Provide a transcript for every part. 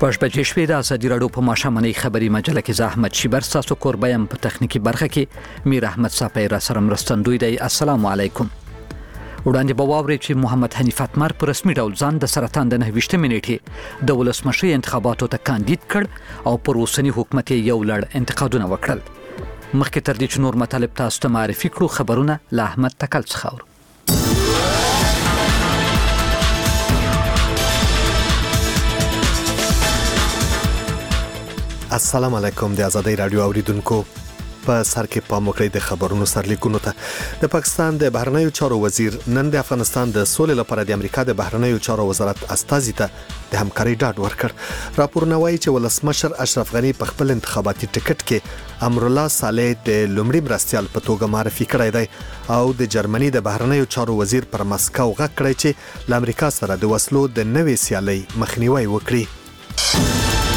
شپږ بجې شوې د ازادي راډیو په ماښامنۍ خبري مجله کې زه احمد شیبر تاسو کوربه یم. په تخنیکی برخه کې میر احمد صافی را سره مرستندوی دی. السلام علیکم. وړاندې به واورئ چې محمد حنیف اتمر په رسمي ډول ځان د سرطان د 29 منېټې د ولسمشرۍ انتخاباتو ته کاندید کړ او پر اوسني حکومت یو لړ انتقادونه وکړل. مخکې تر دې چې نور مطالب تاسو ته معرفي کړو، خبرونه له احمد تکل څخه اورو. السلام علیکم. د آزادۍ رادیو اوریدونکو، په سر کې پام وکړئ د خبرونو سرلیکونو ته. د پاکستان د بهرنیو چارو وزیر نن د افغانستان د سولې لپاره د امریکا د بهرنیو چارو وزارت استازي ته د همکارۍ ډاډ ورکړ. راپورونه وایي چې ولسمشر اشرف غنی په خپل انتخاباتي ټکټ کې امرالله صالح د لومړي مرستیال په توګه معرفي کړی دی او د جرمني د بهرنیو چارو وزیر پر مسکو غږ کړی چې له امریکا سره د وسلو د نوې سیالۍ مخنیوي وکړي.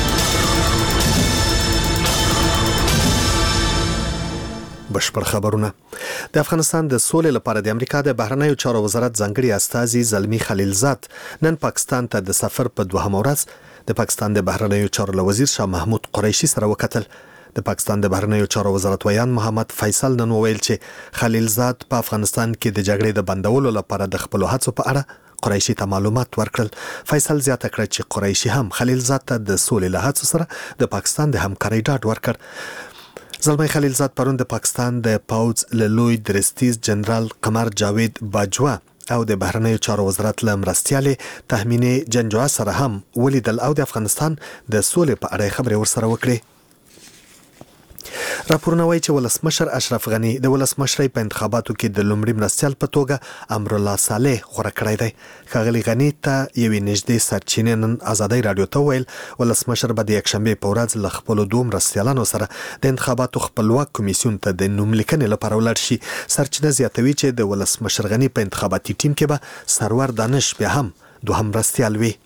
بشپړ خبرونه. د افغانستان د سولې لپاره د امریکا د بهرنیو چارو وزارت ځانګړي استازي زلمی خلیلزاد نن پاکستان ته د سفر په دوهمه ورځ د پاکستان د بهرنیو چارو وزیر شاه محمود قریشي سره وکتل. د پاکستان د بهرنیو چارو وزارت ویان محمد فیصل نن وویل چې خلیلزاد په افغانستان کې د جګړې د بندولو لپاره د خپل هڅو په اړه قریشي ته معلومات ورکړل. فیصل زیاته کړه چې قریشي هم خلیلزاد ته د سولې له هڅو سره د پاکستان د همکارۍ ډاډ ورکړ. زلمی خلیلزاد پرون د پاکستان د پوځ له لوی درستیز جنرال قمر جاوید باجوا او د بهرنیو چارو وزارت له مرستیالې تهمینې جنجوا سره هم ولیدل او د افغانستان د سولې په اړه خبرې ورسره وکړي. راپورونه وایي چې ولسمشر اشرف غنی د ولسمشرۍ په انتخاباتو کې د لومړي مرستیال په توګه امرالله صالح غوره کړی دی. ښاغلي غنی ته یوې نږدې سرچینې نن آزادۍ راډیو ته وویل ولسمشر به د یکشنبې په ورځ له خپلو دوه مرستیالانو سره د انتخاباتو خپلواک کمیسیون ته د نوم لیکنې لپاره ولاړ شي. سرچینه زیاتوي چې د ولسمشر غنی په انتخاباتي ټیم کې به سرور دانش بیا هم دوهم مرستیال وي.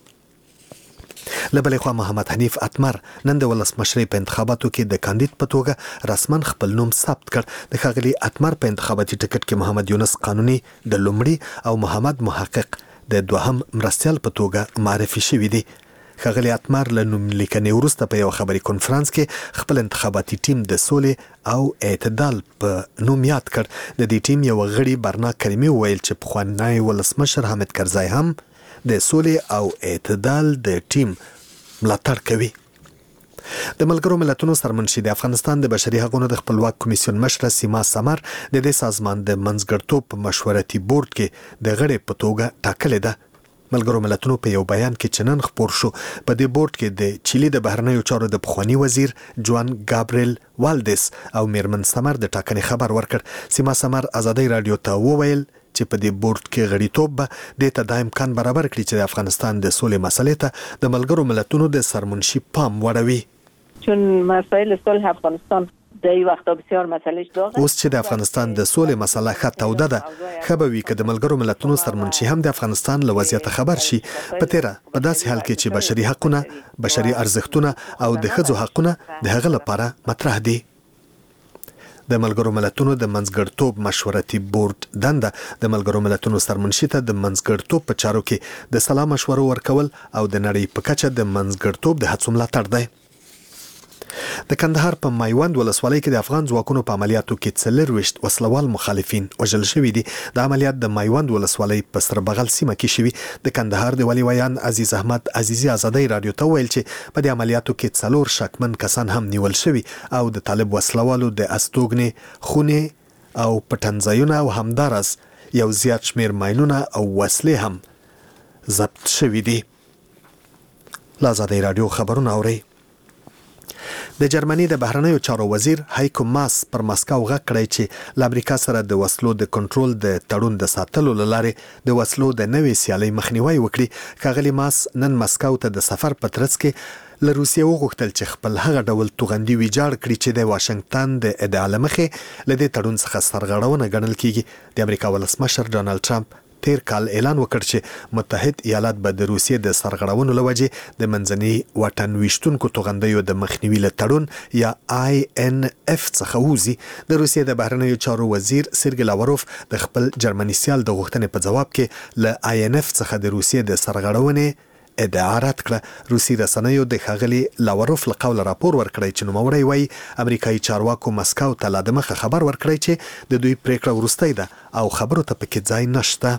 له بلې خوا محمد حنیف اتمر نن د ولسمشرۍ په انتخاباتو کې د کاندید په توګه رسما خپل نوم ثبت کړ. د ښاغلي اتمر په انتخاباتي ټکټ کې محمد یونس قانوني د لومړي او محمد محقق د دوهم مرستیال په توګه معرفي شوي دي. ښاغلي اتمر له نوم لیکنې وروسته په یو خبري کنفرانس کې خپل انتخاباتي ټیم د سولې او اعتدال په نوم یاد کړ. د دې ټیم یو غړي برنا کریمي وویل چې پخوانی ولسمشر حامد کرزی هم د سولې او اعتدال د ټیم ملاتړ کوي. د ملګرو ملتونو سرمنشي د افغانستان د بشري حقوقو د خپلواک کمیسیون مشره سیما سمر د دې سازمان د منځګړیتوب په مشورتي بورډ کې د غړي په توګه ټاکلې ده. ملګرو ملتونو په یو بیان کې چې نن خپور شو په دې بورډ کې د چيلي د بهرنیو چارو د پخوانی وزیر جوان ګابریل والدس او میرمن سمر د ټاکنې خبر ورکړ. سیما سمر آزادۍ رادیو ته وویل چې په دې بورډ کې غړیتوب به د ته د امکان برابر کړي چې د افغانستان د سولې مسلې ته د ملګرو ملتونو د سرمنشي پام وړوي. چون مسائل صلح افغانستان د یو وخت بسیار مسئله داغه اوس چې د افغانستان د سولې مسله ښه توده ده، خبروي که د ملګرو ملتونو سرمنشي هم د افغانستان له وضعیت خبر شي. په داسې حال کې چې بشري حقونه، بشري ارزښتونه او د ښځو حقونه د هغه لپاره مطرح دي. د ملګرو ملتونو د منځګړیتوب مشورتي بورډ دنده د ملګرو ملتونو سرمنشي ته د منځګړیتوب په چارو کې د سلا مشورو ورکول او د نړۍ په کچه د منځګړیتوب د هڅو ملاتړ دی. د کندهار په میوند ولسوالۍ کې د افغان ځواکونو په عملیاتو کې 24 وسلوال مخالفین وژل شوي دي. د عملیات د میوند ولسوالۍ په سربغل سیمه کې شوي. د کندهار د ولی ویان عزیز احمد عزیزی آزادۍ رادیو ته ویل چې په دې عملیاتو کې 4 شکمن کسان هم نیول شوي او د طالب وسلوالو د استوګنې خونې او پټنځایونه او همدارس یو زیات شمیر ماینونه او وسلې هم ضبط شوي دي. آزادۍ رادیو خبرونه اوري. د جرمني د بهرنیو چارو وزیر هایکو ماس پر مسکو غږ کړی چې له امریکا سره د وسلو د کنټرول د تړون د ساتلو له لارې د وسلو د نوې سیالۍ مخنیوي وکړي. ښاغلي ماس نن مسکو ته د سفر په ترڅ کې له روسیې وغوښتل چې خپل هغه ډول توغندي ویجاړ کړي چې د واشنگټن د ادعا له مخې له دې تړون څخه سرغړونه ګڼل کیږي. د امریکا ولسمشر ډانلډ ټرمپ تیر کال اعلان وکړ چې متحد ایالات به د روسیې د سرغړونو له وجې د منځني واټن ویشتونکو توغندیو د مخنیوي له تړون یا INF څخه ووځي. د روسیې د بهرنیو چارو وزیر سرګی لاوروف د خپل جرمني سیال د غوښتنې په ځواب کې له INF څخه د روسیې د سرغړونې ادعا رد کړه. روسي رسنیو د ښاغلي لاوروف له قوله راپور ورکړی چې نوموړی وایي امریکایي چارواکو مسکو ته لا دمخه خبر ورکړی چې د دوی پریکړه وروستۍ ده او خبرو ته پکې ځای نشته.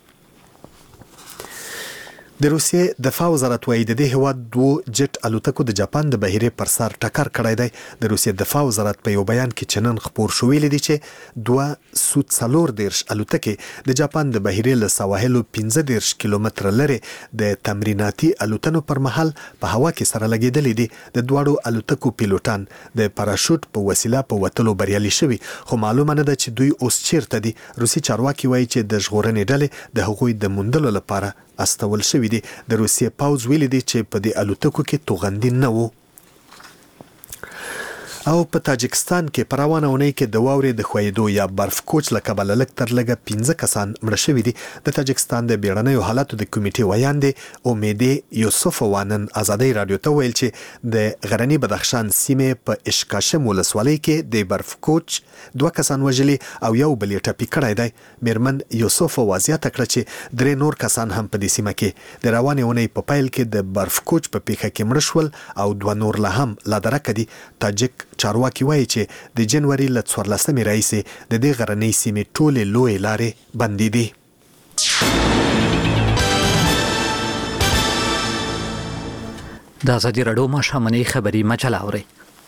د روسیې دفاع وزارت وايي د دې هیواد 2 جټ الوتکو د جاپان د بحیرې پر سر ټکر کړی دی. د روسیې دفاع وزارت په یو بیان کې چنن خبر شو ویلي دي چې 2 سود 4 الوتکې د جاپان د بحیرې له سواحلو 15 کیلومتر لري د تمریناتي الوتنو پر مهال په هوا کې سره لګیدلې دي. د دوړو الوتکو پیلوټان د پاراشوټ په وسیله په وتلو بریالي شوي، خو معلومه نه ده چې دوی اوس چیرته دي. روسي چارواکي وایي چې د ژغورنې ډلې د هغوی د موندلو لپاره استول شوی دي. د روسیې پوځ ویلي دي چې په دې الوتکو کې توغندي نه وو. او په تاجکستان کې په روانه اونۍ کې د واورې د ښویېدو یا برف کوچ له کبله لږ تر لږه 15 کسان مړه شوي دي. د تاجکستان د بیړنیو حالاتو د کمیټې ویاندې امیدې یوسفووا نن ازادۍ راډیو ته ویل چې د غرني بدخشان سیمې په اشکاشم ولسوالۍ کې د برف کوچ 2 کسان وژلي او یو بل یې ټپي کړی دی. میرمن یوسفووا زیاته کړه چې 3 نور کسان هم په دې سیمه کې د روانې اونۍ په پیل کې د برف کوچ په پیښه کې مړه شول او 2 نور لا هم لا درکه دي. تاجک چارواکي وایي چې د جنوري له 14 راهیسې د دې غرنۍ سیمې ټولې لویې لارې بندې دي. د ازادي راډیو ماښامنۍ خبري مجله اورئ.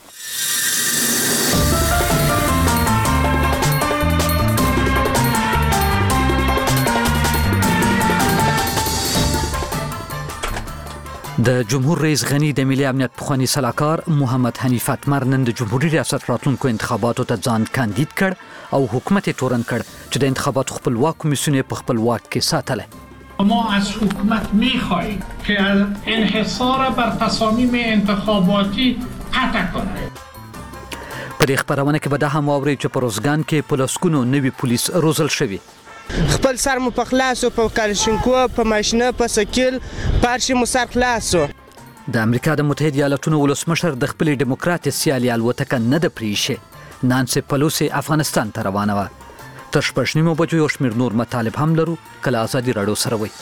د جمهور رئیس غنی د ملي امنیت پخوانی سلاکار محمد حنیف اتمر نن د جمهوریت ریاست راتلونکو انتخاباتو ته ځان کاندید کړ او حکومت یې تورن کړ چې د انتخاباتو خپلواک کمیسیون په خپل واک کې ساتله. ما از حکومت می‌خواهیم که انحصار بر تصامیم انتخاباتی قطع کند. په دې خبرونه کې به دا هم واورئ چې په روزګان کې په لسګونو نوي پولیس روزل شوي. خپل سر مو په خلاصو په کالشینکو په ماشینه په سکیل پارشي مو سر خلاصو. د امریکا د متحده ایالاتونو ولسمشر د خپل ډیموکراتي سیالي الوتکه نه د پریښې نانسي پلوسی افغانستان ته روانه وه. تر 6:30 بجو یو شمېر نور مطالب هم لرو. کله ازادي راډیو سره وي.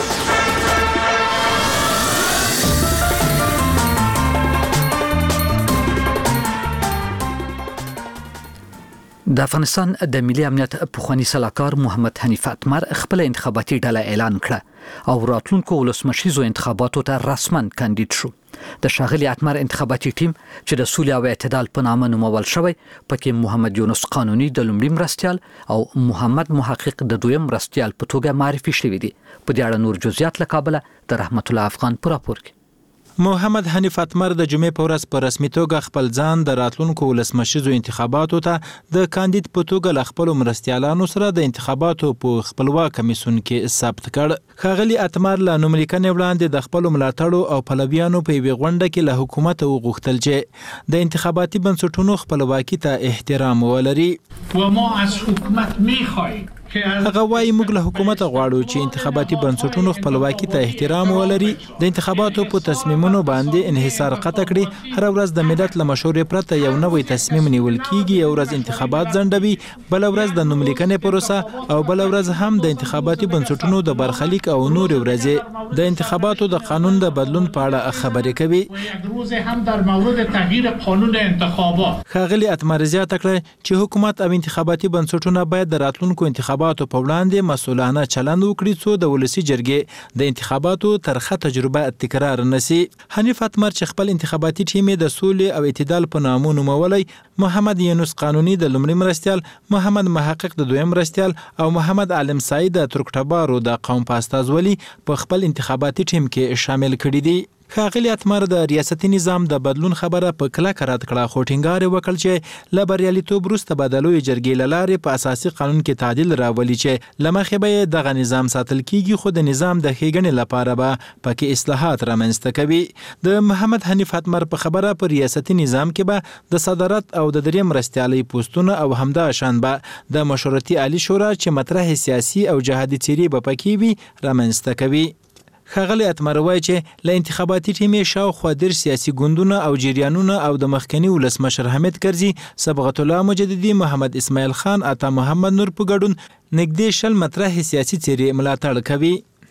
د افغانستان د ملي امنیت پخوانی سلاکار محمد حنیف اتمر خپل انتخاباتي ډله اعلان کړه او راتلونکو ولسمشریزو انتخاباتو ته رسما کاندید شو. د ښاغلي اتمر انتخاباتي ټیم چې د سولې او اعتدال په نامه نومول شوی، پکې محمد یونس قانوني د لومړي مرستیال او محمد محقق د دویم مرستیال په توګه معرفي شوي دي. په دې اړه نور جزئیات له کابله د رحمت الله افغان په راپور کې. محمد حنیف اتمر د جمعې په ورځ په رسمي توګه خپل ځان د راتلونکو ولسمشریزو انتخاباتو ته د کاندید په توګه له خپلو مرستیالانو سره د انتخاباتو په خپلواک کمیسیون کې ثبت کړ. ښاغلي اتمر له نوملیکنې وړاندې د خپلو ملاتړو او پلویانو په یوې غونډه کې له حکومته وغوښتل چې د انتخاباتي بنسټونو خپلواکي ته احترام ولري. و ما از حکومت می‌خواهیم هغه وايي موږ له حکومت غواړو چې انتخاباتي بنسټونو خپلواکي ته احترام ولري، د انتخاباتو په تصمیمونو باندې انحصار قطع کړي. هر ورځ د ملت له مشورې پرته یو نوی تصمیم نیول کیږي. یو ورځ انتخابات ځنډوي، بل ورځ د نوملیکنې پروسه او بل ورځ هم د انتخاباتي بنسټونو د برخلیک او نور ورځې د انتخاباتو د قانون د بدلون په اړه خبرې کوي. یک روز هم در مورد تغییر قانون انتخابات. ښاغلي اتمر زیاته کړه چې حکومت او انتخاباتي بنسټونه باید د راتلونکو انتخاباتو په وړاندې مسؤلانه چلند وکړي څو د ولسی جرګې د انتخاباتو ترخه تجربه تکرار نشي. حنیف اتمر چې خپل انتخاباتي ټیم د سولې او اعتدال په نامه نومولی، محمد یونس قانوني د لومړي مرستیال، محمد محقق د دویم مرستیال او محمد عالم سعید د ترکټبارو د قوم په استازولي په خپل انتخاباتي ټیم کې شامل کړي دي. ښاغلي اتمر د ریاستي نظام د بدلون خبره په کلکه رد کړه، خو ټینګار یې وکړ چې له بریالیتوب وروسته به د لویې جرګې له لارې په اساسي قانون کې تعدیل راولي چې له مخې به یې دغه نظام ساتل کیږي، خو د نظام د ښېګڼې لپاره به پکې اصلاحات رامنځته کوي. د محمد حنیف اتمر په خبره په ریاستي نظام کې به د صدارت او د دریم مرستیالۍ پوستونه او همداشان به د مشورتي عالی شورا چې مطرح سیاسي او جهادي څیرې به پکې وي رامنځته کوي. ښاغلي اتمر وایي چې له انتخاباتي ټیمې شاوخوا 10 سیاسي ګوندونه او جریانونه او د مخکني ولسمشر حامد کرزي، صبغت الله مجددي، محمد اسماعیل خان، عطا محمد نور په ګډون نږدې 20 مطرح سیاسي څیرې ملاتړ کوي.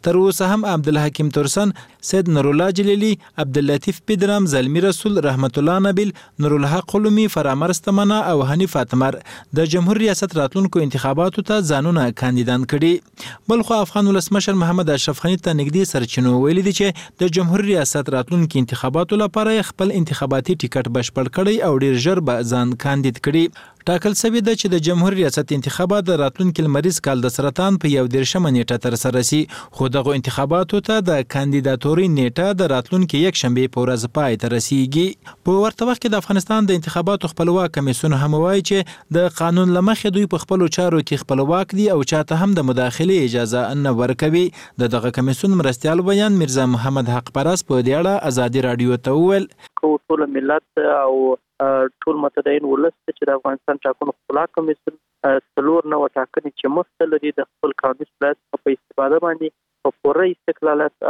تر اوسه هم عبدالحکیم ترسن، سید نورالله جلیلی، عبداللطیف پیدرم، زلمی رسول، رحمت الله نبیل، نورالحق قلومی، فرامر استمنه او حنیف اتمر د جمهور ریاست راتلونکو انتخاباتو ته ځانونه کاندیدان کړي. بلخو افغان ولسمشر محمد اشرف غني ته نږدې سرچینو ویلي دي چې د جمهور ریاست راتلونکو انتخاباتو لپاره خپل انتخاباتي ټیکټ بشپړ کړی او ډیر ژر به ځان کاندید کړي. ټاکل شوی ده چې د جمهور ریاست انتخابات د راتلونکي لمریز کال د سرطان په 11 نیټه ترسره شي، خو دغه انتخاباتو ته د کاندیداتوري نیټه د راتلونکي یک شنبه په ورځ پای ته رسیږي. په ورته وخت کې د افغانستان د انتخاباتو خپلواک کمیسیون هم وایي چې د قانون لمخې دوی په خپلو چارو کې خپلواک دي او چاته هم د مداخله اجازه نه ورکوي. دغه کمیسیون مرستیال بیان میرزا محمد حق پرست په دې اړه ازادي رادیو ته وویل ټول ملت او ټول متدین ولس چې د افغانستان ټاکنو خپلواک کمیسیون 4 نوع ټاکنې چې مخته لري د خپل قانوني صلاحیت په استفاده باندې په پوره استقلالات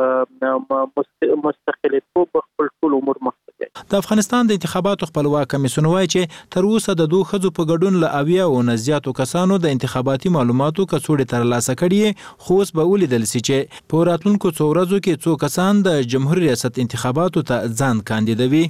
او مستقلیتوب خپل ټول امور مخته کوي. د افغانستان د انتخاباتو خپلواک کمیسیون وایي چې تر اوسه د 2 ښځو په ګډون له 70 او نه زیاتو کسانو د انتخاباتي معلوماتو کڅوړې ترلاسه کړي، خو اوس به ولیدل شي چې په راتلونکو څو ورځو کې څو کسان د جمهور ریاست انتخاباتو ته ځان کاندیدوي.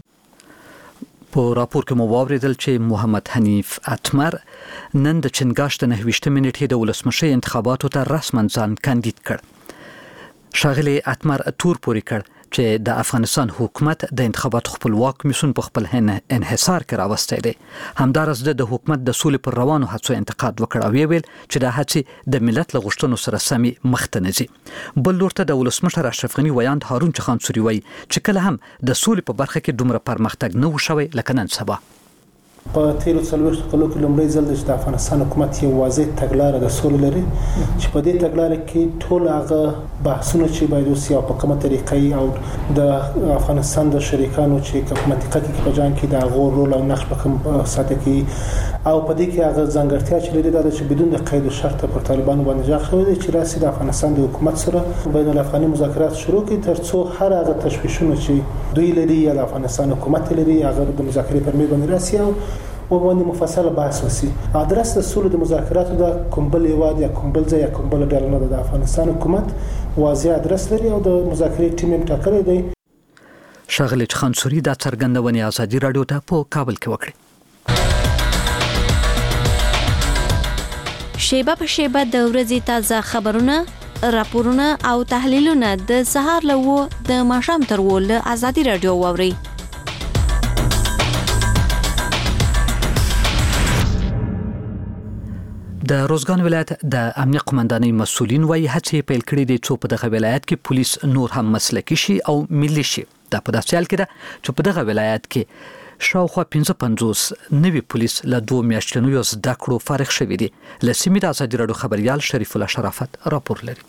په راپور کې مو واوریدل چې محمد حنیف اتمر نن د چنګاش د 29 منټې د ولسمشي انتخاباتو ته رسما ځان کاندید کړ. ښاغلي اتمر تور پورې کړ چې د افغانستان حکومت د انتخاباتو خپلواک کمیسیون په خپل انحصار کې راوستی دی. همدارس د حکومت د سولې پر روانو هڅو انتقاد وکړ او ویل چې د هڅې د ملت له غوښتنو سره سمې مخته نه ځي. بل لور ته د ولسمشر اشرف غني ویاند هارون چخانسوري وایي چې کله هم د سولې په برخه کې دومره پرمختګ نه و شوی لکه نن سبا. په تیرو 40 کلو کې لومړی ځل چې د افغانستان حکومت یو واضح تګلاره د سولې لري چې په دې تګلاره کې ټول هغه بحثونه چې باید وسي او په کومه طریقې او د افغانستان د شریکانو چې په منطقه کې په جان کې د غور رول او نقش په کوم ساته کې او په دې کې هغه ځانګړتیا چې لري دا چې بدون د قید او شرط پر طالبانو باندې ځخه وي چې راسي د افغانستان د حکومت سره بین الافغاني مذاکرات شروع کړي ترڅو هر هغه تشویشونه چې دوی لري یا د افغانستان حکومت لري هغه د مذاکرې پر مې باندې راسي او باندې مفصله بحث وسی. ادرس د سولې د مذاکراتو د کومبل یواد یا کومبل ځای یا کومبل ډول نه د افغانستان حکومت واضح ادرس لري او د مذاکرې ټیم هم ټاکلی دی. ښاغلي چخانسوري دا څرګندونې ازادي رادیو ته په کابل کې وکړې. شیبه په شیبه د ورځې تازه خبرونه، راپورونه او تحلیلونه د سهار له 9 د ماښام تر 10 له ازادي رادیو واورئ. د روزګان ولایت د امنیه قومندانۍ مسؤلین وايي هڅې پیل کړې دي چې په دغه ولایت کې پولیس نور هم مسلکي شي او ملي شي. دا په داسې حال کې ده چې په دغه ولایت کې شاوخوا 55 نوي پولیس له 2 میاشتنیو زده کړو فارغ شوي دي. له سیمې د ازادي راډیو خبریال شریف الله شرافت راپور لري.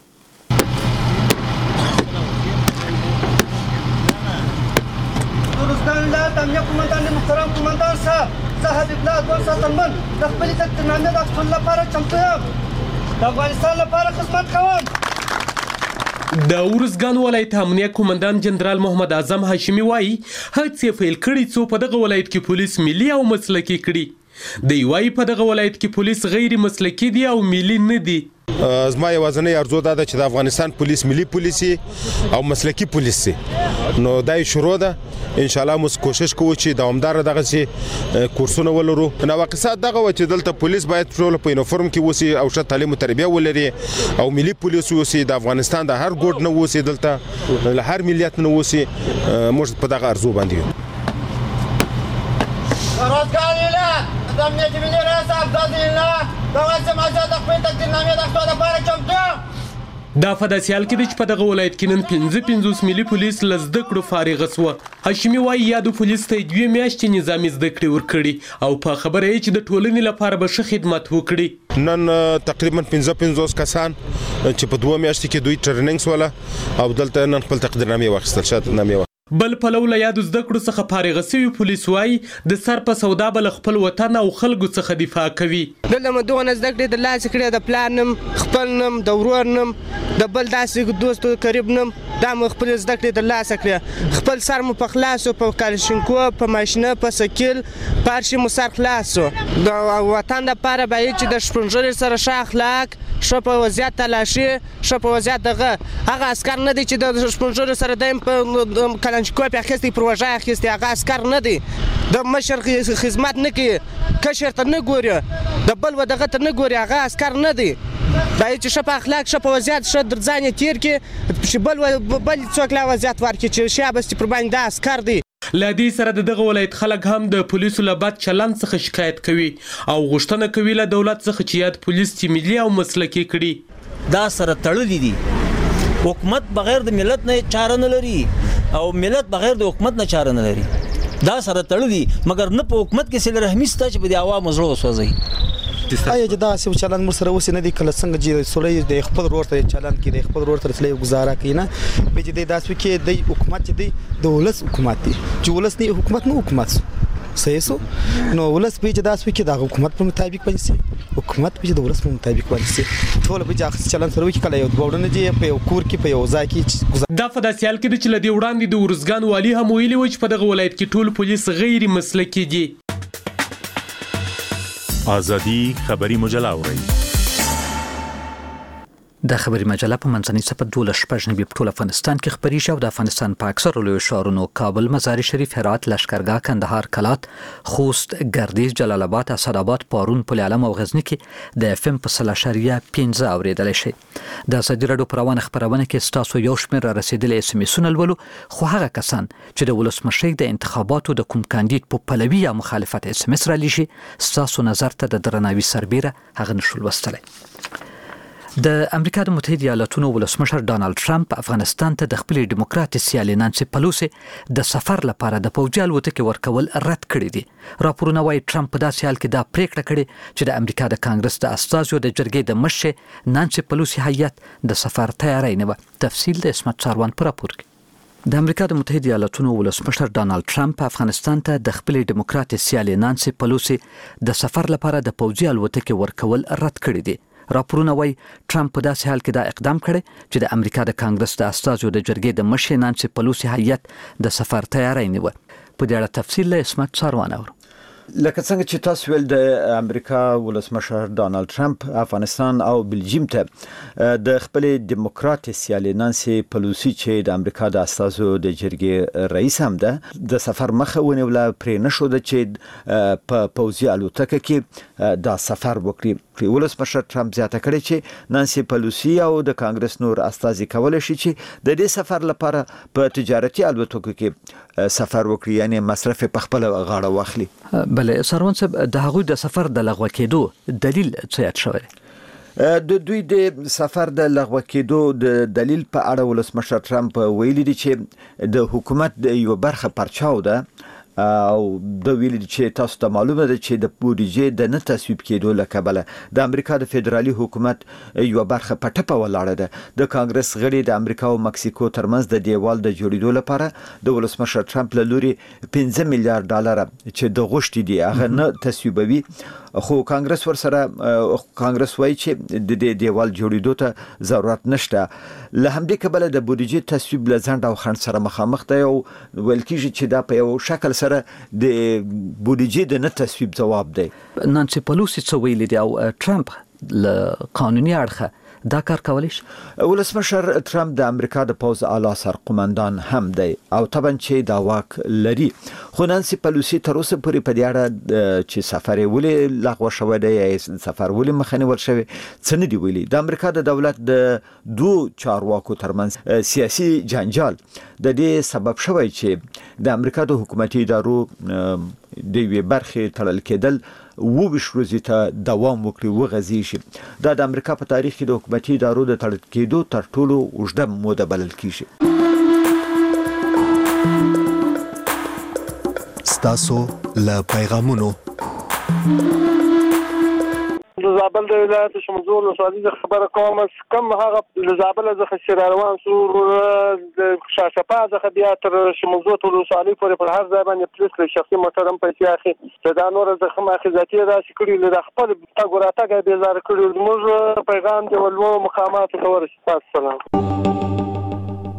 روزګان ولایت امنیه قومندان محترم قومندان صاحب زه حبیب الله ګل ساتنمن د خپلې تقدیرنامې د اخیستلو لپاره چمتو یم. د افغانستان لپاره خدمت کوم. د ورزګان ولایت امنیه قومندان جنرال محمد اعظم هاشمي وایي هڅې پیل کړي څو په دغه ولایت کې پولیس ملي او مسلکي کړي. دی وایي په دغه ولایت کې پولیس غیر مسلکي دي او ملي نه دي. زما یوازینی ارزو دا ده چې د افغانستان پولیس ملي پولیس او مسلکي پولیس نو دای شروع ده. ان شاء الله موږ کوشش کوو چې دوامدار دغه سي کورسونه ولرو. نو واقعیت دغه و چې دلته پولیس باید ټول په یونیفورم کې وسی او شت تعلیم او تربیه ولري او ملي پولیس وسی د افغانستان د هر ګوټ نه وسی دلته له هر ملیت نه وسی. موږ په دغه ارزو باندې روزګان ولایت د امنیت ملي رئیس افضل الله دغه سماجه د خپل تقدیرنامې د اخیستلو لپاره چمتو. دا په داسې حال کې دی چې په دغه ولایت کې نن 55 ملي پولیس له زده کړو فارغ شوه. هاشمي وایي یادو پولیس ته 2 میاشتې نظامي زده کړې ورکړي او په خبره یې چې د ټولنې لپاره به ښه خدمت وکړي. نن تقریبا 55 کسان چې په 2 میاشتې کې دوی ټریننګ ولا او دلته نن خپل تقدیرنامې واخیستل شوه. بل پلو له یادو زده کړو څخه فارغ شوي پولیس وایي د سر په سودا به خپل وطن او خلکو څخه دفاع کوي. دلته مو دغه زده کړې د لاس کړې د پلان نم خپل نم د ورور نم د بل داسې دوست قریب نم دا مو خپل زده کړې ترلاسه کړې خپل سر مو په خلاص و په کالشینکو په ماشینه په سکیل په هر شي مو سر خلاص و د وطن دپاره باید چې د شپونژلې سره ښه اخلاق ښه په وضعیت تلاشي ښه په وضعیت دغه هغه عسکر نه دی چې د شپونژلې سره دایم په کالنچکوپ یې اخیستی پر وژه یې اخیستی هغه عسکر نه دی د مشر خدمت نه کوي کشر ته نه ګوري د بل و دغه ته نه ګوري هغه عسکر نه دی باید چې ښه په اخلاق ښه په وضعیت ښه در ځان یې تېر کړي چې بل څوک لا وضعیت ورکړي چې شابستی پر باندې دا عسکر دی له دې سره د دغه ولایت خلک هم د پولیسو له بد چلند څخه شکایت کوي او غوښتنه کوي له دولت څخه چې یاد پولیس چې ملي او مسلکي کړي دا سره تړلي دي حکومت بغیر د ملت نه چاره نه لري او ملت بغیر د حکومت نه چاره نه لري دا سره تړلي مګر نه په حکومت کې صله رحمي شته چې په دې عوامو زړه وسوځي آیا چې دا سیو چلند مر سره وسې نه دی کله څنګه چې سولې د خپل ورور ته چلند کې د خپل ورور سره گزاره کوي نه به چې د داسې کې د حکومت چې دی د ولس حکومت دی چې ولس نه حکومت نه حکومت صحیح سو نو ولس به چې داسې کې د حکومت په مطابق پنځي حکومت به د ولس په مطابق پنځي ټول به چې چلند سره وکړي کله یو دوړنه دی په یو کور کې په یو ځای کې دا په داسې حال کې چې لدی وړاندې د ورزګان والی هم ویلي و چې په دغه ولایت کې ټول پولیس غیر مسلکي دي آزادی خبری مجله اورئ د خبري مجله په منځنۍ صفحه 12 شپږ په ټول افغانستان کې خبري شو د افغانستان په اکثر لوی ښارونو کابل مزار شریف هرات لشکرګاه کندهار کلات خوست ګردیز جلال آباد اسداباد پارون پل علم او غزنی کې د اف ام په 0.15 اوریدل شي د ازادي رادیو پروانه خبرونه کې ستاسو یو شمېر را رسیدلې اس ام اس ولولو خو هغه کسان چې د ولسمشر د انتخاباتو د کوم کاندید په پلوي یا مخالفت اس ام اس را لشي ستاسو نظر ته د درناوي سربېره هغه نشول وستلای د امریکا د متحده ایالاتونو ولسمشر ډانلډ ټرمپ افغانستان ته د خپل ډیموکراټ سیالي نانسي پلوسی د سفر لپاره د پوځي الوتکې ورکول رد کړی دي راپورونه وايي ټرمپ په داسې حال کې دا پریکړه کړې چې د امریکا د کانګرس د استازو د جرګې د مشر نانسي پلوسی هیئت د سفر تیاری نه و تفصیل د اسمت څاروان پر راپور کې د امریکا د متحده ایالاتونو ولسمشر ډانلډ ټرمپ افغانستان ته د خپل ډیموکراټ سیالي نانسي پلوسی د سفر لپاره د پوځي الوتکې ورکول رد کړی دي راپورونه وايي ټرمپ په داسې حال کې دا اقدام کړی چې د امریکا د کانګرس د استازو د جرګې د مشر نانسي پلوسی هیئت د سفر تیاری نه و په دې اړه تفصیل له اسمت څاروان اورو لکه څنګه چې تاسو ویل د امریکا ولسمشر ډانلډ ټرمپ افغانستان او بلجیم ته د خپل ډیموکراټ سیالي نانسي پلوسی چې د امریکا د استازو د جرګې رئیس هم ده د سفر مخه ونیول پرې نشو د چې په پوځي الوتکه کې دا سفر وکړي ولسمشر ټرمپ زیاته کړې چې نانسي پلوسی او د کانګرس نور استازي کولای شي چې د دې سفر لپاره په تجارتي الوتکو کې سفر وکړي یعنی مصرف په خپل غاړه واخلي بله سروان صاحب د هغوی د سفر د لغوه کېدو دلیل څه یاد شوی د دوی د سفر د لغوه کېدو د دلیل په اړه ولسمشر ټرمپ ویلي دي چې د حکومت د یو برخه پرچاو ده او د ویل چې تاسو ته معلومه ده چې د بودیجې د نه تصویب کېدو لکبله د امریکا د فدرالي حکومت یو برخه پټه ولاړه ده د کانګرس غړي د امریکا او مکسیکو ترمنځ د دیوال د جوړېدو لپاره د ولسمشر ټرمپ له لوري 15 میلیارډ ډالر چې د غوښتي دي هغه نه تصویبوي خو کانګرس ورسره کانګرس وایي چې د دې دیوال جوړېدو ته ضرورت نشته له همدې کبله د بودیجې تصویب له ځنډ او خنډ سره مخامخ دی او ویل کېږي چې دا په یو شکل سره د بودیجې د نه تصویب ځواب دی نانسي پلوسی څه ویلي دی او ټرمپ له قانوني اړخه دا کار کولی شي ولسمشر ټرمپ د امریکا د پوځ اعلی سرقومندان هم دی او طبعا چې دا واک لري خو نانسي پلوسی تر اوسه پورې په دې اړه چې سفر ولې لغوه شوی دی یا سفر ولې مخنیول شوی څه نه دی ویلي د امریکا د دولت د دوه چارواکو ترمنځ سیاسي جنجال د دې سبب شوی چې د امریکا د حکومتي ادارو د یوې برخې تړل کېدل وویش ورځې ته دوام وکړي وغځي شي دا د امریکا په تاریخ کې د حکومتي ادارو د تړل کېدو تر ټولو اوږده موده بلل کیږي ستاسو له پیغامونو د زابل د ولایت شمزور ولسوالۍ د خبره کوم کم هغه د زابل څخه شراروان سور د شاشپا څخه بیا تر شمزور ولسوالۍ پورې پر هر ځای باندې پولیس له شخصي موټر هم پیسې اخی دا نور زخم اخیزاتي راشي کړي له خپل تګ راتګ به زار کړي موږ پیغام دی ولو مقامات ته ورسېږي. السلام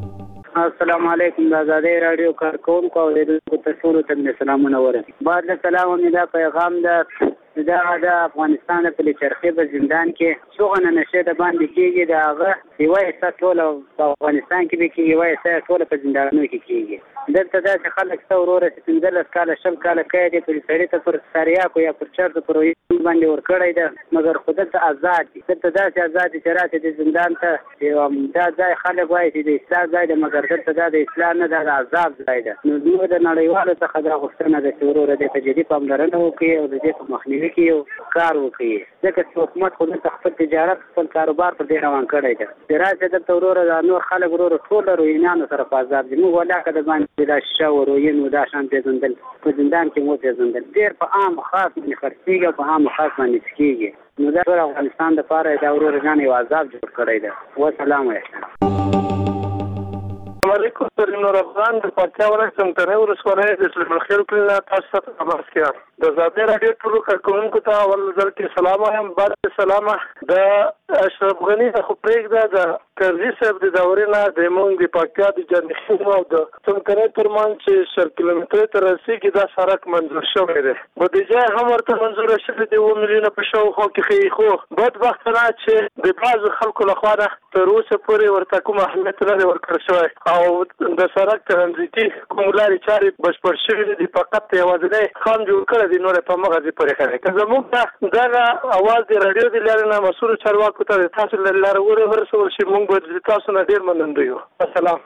السلام علیکم د آزادۍ رادیو کارکونکو او د ټولو ته سلامونه ورسوي. بعد سلام مې دا پیغام ده دا د افغانستان په چرخي په زندان کې څوغه نشه د باندې کېږي د هغه یو حصہ ټول په افغانستان کې به کېږي یو حصہ ټول په زندانونو کې کېږي. دلته داسې خلک څو وروره چې 15 کاله 20 کاله قید یې پر سړي ته پر ساریاکو یا پر چرته پر باندې ورکړی ده مګر خو دلته آزاد دي. دلته داسې آزاد دي چې راسي د زندان ته دا ځای خلک وایي چې د اصلاح ځای ده مګر دلته دا د اصلاح نه ده د عذاب ځای ده. نو دوی د نړیوالو څخه دا غوښتنه ده چې وروره دې په جدي پاملرنه وکړي او د دې په مخنیوي کې یو کار وکړي ځکه چې حکومت خو دلته خپل تجارت خپل کاروبار پر دې روان کړی ده. د راسي دلته وروره دا نور خلک وروره ټول روینانو سره په عذاب دي. موږ ولاکه د باندې دا شیشه وروین و دا شان پیژندل په زندان کې مو پیژندل ډېر په عام خاص باندې خرڅېږي او په عام خاص باندې څکېږي. نو دا ټول افغانستان دپاره دا وروره ځان یو عذاب جوړ کړی ده. وسلام علیکم. علیکم سلام رمضان د پاتیا ورسم ته ورسوله د اسلام الخير کله تاسو ته خبر کیا د آزادۍ رادیو ټولو کارکونکو ته اول ځل کې سلام وایم. بعد سلام د اشرف غنی خو پرېږده د کرزي صاحب د دورې نه د مونږ د پاتیا د جنخینو او د څمکنۍ ترمنځ چې 100 کیلومتره تر رسیږي دا سړک منظور شوی دی. بودیجه هم ورته منظور شوی دی 2 میلیونه په شاوخوا کې خو بدبختانه چې د بعضو خلکو لخوا تر اوسه پورې ورته کوم اهمیت نه دی ورکړل شوی او د سړک ترانزیتي کوم لارې چارې بشپړ شوي دي. فقط یوازینی خام جوړ کړی دی نور په مغازي پورې خلک که زموږ دغه اواز د رادیو د لارې نه مسؤلو چارواکو ته د تاسو له لارې ورسول شي موږ به د تاسو نه ډېر مننده یو. السلام.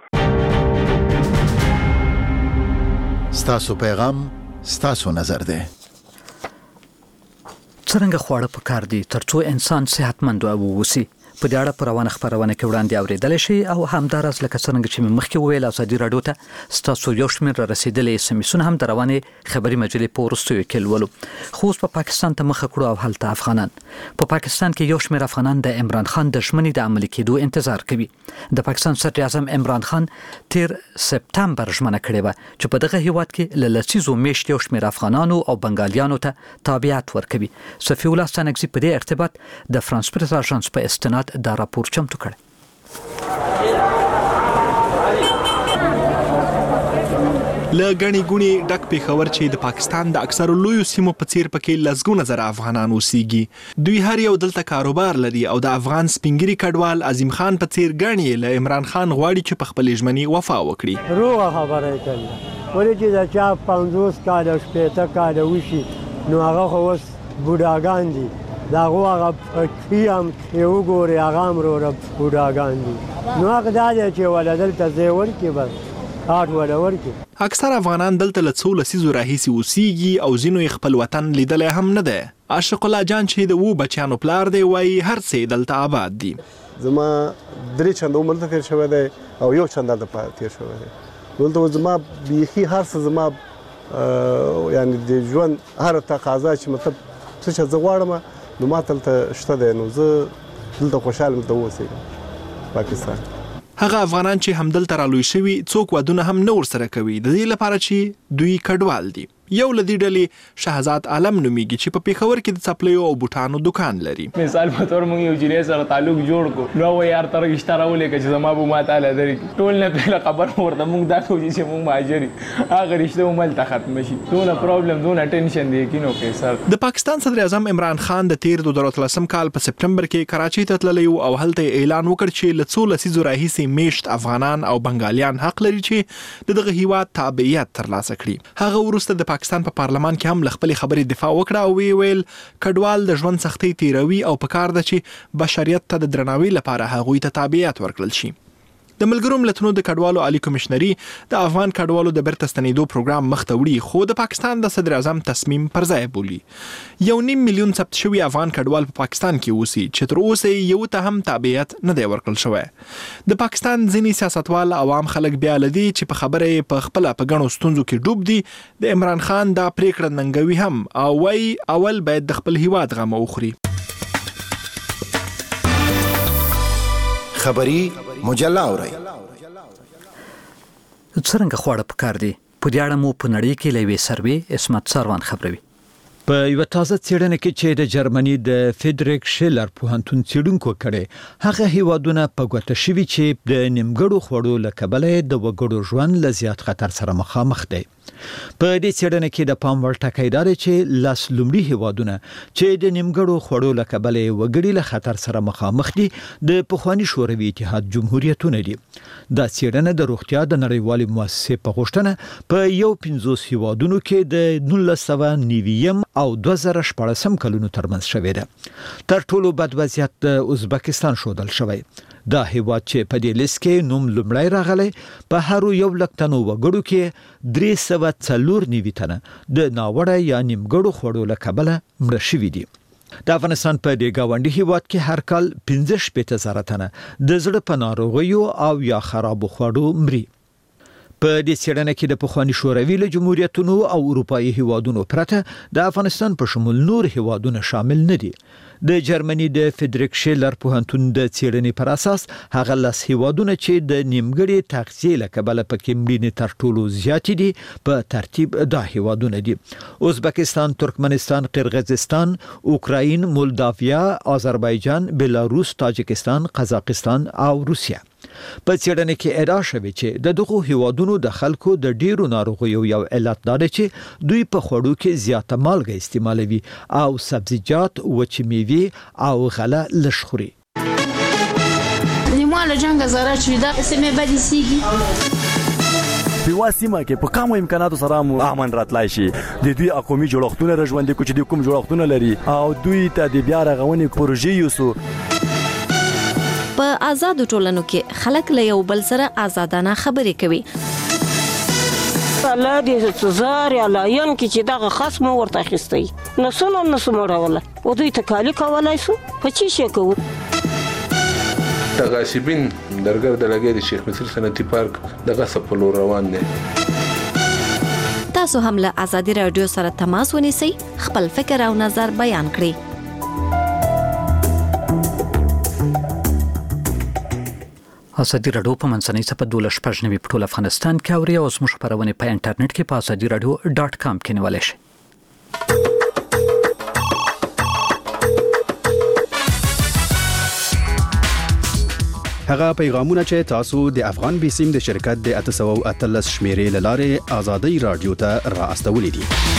ستاسو پیغام ستاسو نظر دی. څرنګه خواړه پکار دي ترڅو انسان صحتمند واوسي په دې اړه پر روانه خبرونه کې وړاندې اوریدل شي او همدارس لکه څنګه چې مخکې ویل آزادۍ رادیو ته ستاسو یو شمېر رسیدلې سمسونه هم د روانې خبري مجلې په وروستیو کې ولولو. خو په پاکستان ته مخه کړو او هلته افغانان په پاکستان کې یو شمېر افغانان د عمران خان د ژمنې د عملي کېدو انتظار کوي. د پاکستان صدر اعظم عمران خان تیر سپتمبر ژمنه کړې و چې په دغه هیواد کې لسیزو میشت یو شمېر افغانانو او بنګالیانو ته تابعیت ورکوي. صفی الله ستانکزی په دې ارتباط د فرانس پریس اژانس په استناد دا راپور چمتو کړ. لګنی ګونی ډک پیښور چې د پاکستان د اکثر لویو سیمو په څیر پکې لزګونه زره افغانان اوسېږي. دوی هر یو دلته کاروبار لري او د افغان سپینګری کډوال عظیم خان په څیر غنی له عمران خان غواړي چې په خپل ژمنې وفا وکړي. روغه خبره کوي ولې چې دا چا 50 کاله 60 کاله وشي نو هغه خو اوس بوډاګان دي دا هغه کیم یو ګوري هغه امر ور بوډاګان دي نو هغه دا چې ولادل ته ځای ورکړي بس اکثر افغانان دلته له څو لسیزو راهیسې اوسېږي او ځینو یې خپل وطن لیدلی هم نه دی. عاشق الله جان چې د 2 بچیانو پلار دی وایي هر څه دلته آباد دي. زما 3 چنده عمر ته تیر شوی دی او 1 چنده دلته تیر شوی دی. دلته زما بیخي هر څه زما یعنی د ژوند هر تقاضا چې مطلب څه چې زه غواړم نو ما دلته شته دی نو زه دلته خوشحاله دلته اوسېږم پاکستان. هغه افغانان چې همدلته رالوی شوي څوک ودونه هم نه ورسره کوي د دې لپاره چې دوی کډوال دي. یو له دې ډلې شهزاد عالم نومیږي چې په پیښور کې د څپلیو او بوټانو دکان لري. مثال په تور موږ یو جنې سره تعلق جوړ کو نو یار تر رښتا راولې چې زما به ما تعالی درې ټول نه په خبر ورته موږ دا کوي چې موږ ماجري هغه رښتا مل ته ختم شي دونه پرابلم دونه ټینشن دی کینو کې سر. د پاکستان صدر اعظم عمران خان د تیر 2013 کال په سپټمبر کې کراچۍ ته تللی او هلته اعلان وکړ چې له څو لسیزو راهیسې میشت افغانان او بنګالیان حق لري چې دغه هیواد تابعیت ترلاسه کړي. هغه وروسته د پاکستان په پارلمان کې هم خپل خبرې دفاع وکړه او ویل کډوال د ژوند سختۍ تیروي او پکار ده چې بشریت ته د درناوي لپاره هغوی ته تابعیت ورکړل شي. د ملګرو ملتونو د کډوالو عالی کمشنري د افغان کډوالو د بیرته ستنېدو پروګرام مخته وړي خو د پاکستان د صدر اعظم تصمیم پر ځای بولي. 1.5 میلیون ثبت شوي افغان کډوال په پاکستان کې اوسي چې تر اوسه یو ته هم تابعیت نه دی ورکړل شوی. د پاکستان ځینې سیاستوال عوام خلک بیا لدی چې په خبره په خپل په غنو ستونزو کې ډوب دي. د عمران خان دا پریکړه ننګوي هم او وايي اول باید د خپل هیواد غم وخوري. خبري مجله اوري څرنګه خواړه پکار دي په دې اړه مو په نړۍ کې لوي سروې اسمت سروان خبروي. په یو تازه څېړنه کې چې د جرمني د فریدریک شیلر پوهنتون څېړونکو کړي هغه هیوادونه په ګوته شوي چې د نیمګړو خوړو له کبله د وګړو ژوند له زیات خطر سره مخامخ دي. په دې څېړنه کې د پام وړ ټکی دا دی چې لاس لومړي هیوادونه چې د نیمګړو خوړو له کبله وګړي له خطر سره مخامخ دي د پخوانی شوروي اتحاد جمهوریتونه دي. دا څېړنه د روغتیا د نړیوالې مؤسسې په غوښتنه په 50 هیوادونو کې د 1990 او 2014 کلونو ترمنځ شوې ده. تر ټولو بد وضعیت د ازبکستان ښودل شوی. دا هیواد چې په دې لیست کې نوم لومړی راغلی په هر 100,000 تنو وګړو کې 394 تنه د ناوړه یا نیمګړو خوړو له کبله مړه شوي دي. د افغانستان په دې گاونډي هیواد کې هر کال 15,000 تنه د زړه په ناروغیو او یا خرابو خوړو مري. په دې څېړنه کې د پخوانی شوروي له جمهوریتونو او اروپایي هیوادونو پرته د افغانستان په شمول نور هیوادونه شامل نه دي. د جرمني د فریدریک شیلر پوهنتون د څېړنې پر اساس هغه لاس هیوادونه چې د نیمګړې تغذیې له کبله پکې مړینې تر ټولو زیاتې دي په ترتیب دا هیوادونه دي: ازبکستان، ترکمنستان، قرغیزستان، اوکراین، مولداویا، آذربایجان، بلاروس، تاجکستان، قزاقستان او روسیه. په څېړنه کې ادعا شوې چې د دغو هیوادونو د خلکو د ډیرو ناروغیو یو علت دا دی چې دوی په خوړو کې زیاته مالګه استعمالوي او سبزیجات، وچې میوې او غله لږ خوري. نیماله جنګ زاره چې دا سیمه بدی سیږي په واسمه کې په کوم امکاناتو سره مو امن راتلای شي. د دوی اقومي جوړښتونه رژوندې کوي چې د کوم جوړښتونه لري او دوی ته د بیا رغونې پروژې یوسو. په آزادو ټولنو کې خلک له یو بل سره آزادانه خبرې کوي. الله دې زار یا لاین کې چې دغه خصم ورته اخیستی نسونه مړوله او دوی ته کالی کولای سو په چی شي کوو. تغاسبین درګر د لګي د شیخ مصر صنعتي پارک دغه سپلو روان دي. تاسو هم له آزادي رادیو سره تماس ونیسئ، خپل فکر او نظر بیان کړئ. آزادي رادیو په منځنۍ صفحه 12 په ټول افغانستان کې اوري او زموږ خبرونه په انټرنیټ کې په azadiiradio.com کې نیولای شئ. هغه پیغامونه چې تاسو د افغان بیسیم د شرکت د 813 شمیرې لاره آزادي رادیو ته را استولې دي.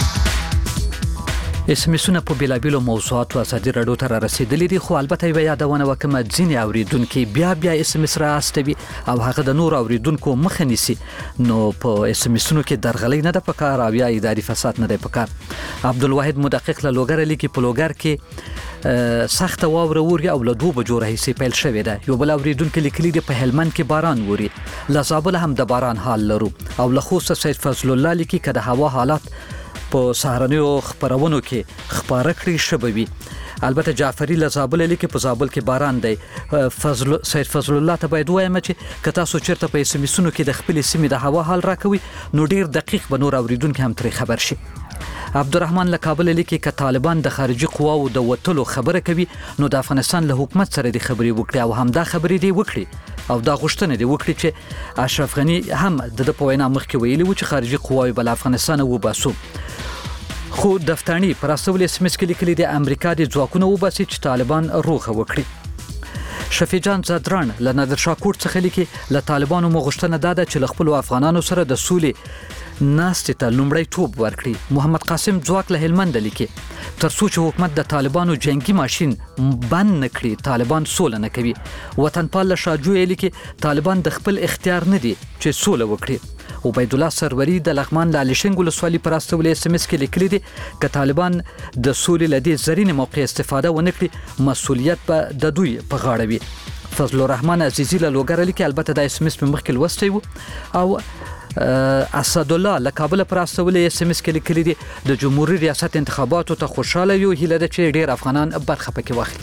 اسمسونه په بیلابیلو موضوعاتو آزادي رادیو ته را رسیدلې دي، خو البته یو یادونه وکم ځینې اوریدونکو بیا اسمس را استوي او هغه د نور اوریدونکو مخه نیسي. نو په اسمسونو کې درغلي نه ده پکار او یا اداري فساد نه ده پکار. عبدالواحد مدقق له لوګر لیکي په لوګر کې سخت واوره ووري او له 2 بجو راهیسې پیل شوې ده. یو بل اوریدونکو لیکلي دی په هلمند کې باران ووري، لزابل هم د باران حال لرو او له خوسته سید فضل الله لیکي کده هوا حالات په سهارنیو خبرونو کې خبره کړی شوی. البته جعفری لزابل لیکي په زابل کې باران دی. سید فضل الله ته باید وایم چې که تاسو چیرته په اسمسونو کې د خپل سیمې د هوا حال راکوي نو ډیر دقیق به نور اوریدونکو هم ترې خبر شي. عبدالرحمن له کابل لیکي که طالبان د خارجي قواو د وټلو خبره کوي نو د افغانستان له حکومت سره د خبرې وکړي او هم دا خبرې دی وکړي او دا غوښتنه دی وکړي چې اشرف غنی هم د په وینا مخکې ویلي و چې خارجي قواوی بل افغانستان وباسو. خو دفترنی پر اساس اسمس کې لیکلي د امریکا د ځواکونو وباسي چې طالبان روغه وکړي. شفیع جان زدران له نادرشاه کوټ څخه لیکي له طالبانو مغشتنه داده چې له خپل افغانانو سره د سولې ناستې ته لومړی توپ ورکړي. محمد قاسم ځواک له هلمند لیکي تر څو چې حکومت د طالبانو جنگي ماشين بند نکړي طالبان سوله نه کوي. وطنپال شاجو لیکي طالبان د خپل اختیار نه دي چې سوله وکړي. عبید الله سروری د لغمان له لشنګ ولسوالۍ پر استولې SMS کې لیکلي دي چې طالبان د سولې لدی زرین موقع استفاده ونکړي مسؤلیت به د دوی په غاړه وي. فضل الرحمن عزیزی له لوګر لیکي البته د SMS په مخ کې لوستي وو او اسد الله له کابل پر استولې SMS کې لیکلي دي د جمهوریت ریاست انتخاباتو ته خوشاله یو هیله ده چې ډیر افغانان برخه پکې واخلي.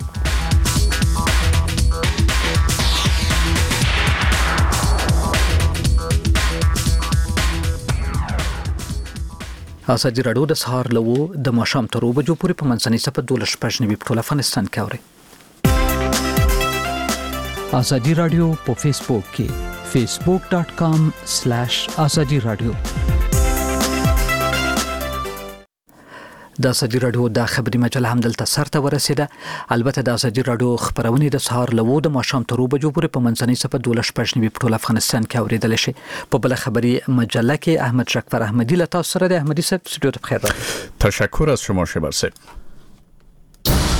آزادي رادیو د سهار له د ماښام تر 2 بجو پورې په منځنۍ صفحه 12 په ټول افغانستان کې اوري. آزادي رادیو په فیسبوک کې facebook.com/azadi radio. د ازادي رادیو د خبري مجله هم دلته سرته ورسیده. البته د ازادي رادیو خبرونه د سهار له 9 د ماښام تر 2 بجو پورې په منځنۍ صفه 12 په ټول افغانستان کې اوریدل شي. په بل خبري مجله کې احمد شکفر احمدی له تاسو سره د احمدی صاحب استودیو ته بخیر. تشکر از شما شبر صاحب.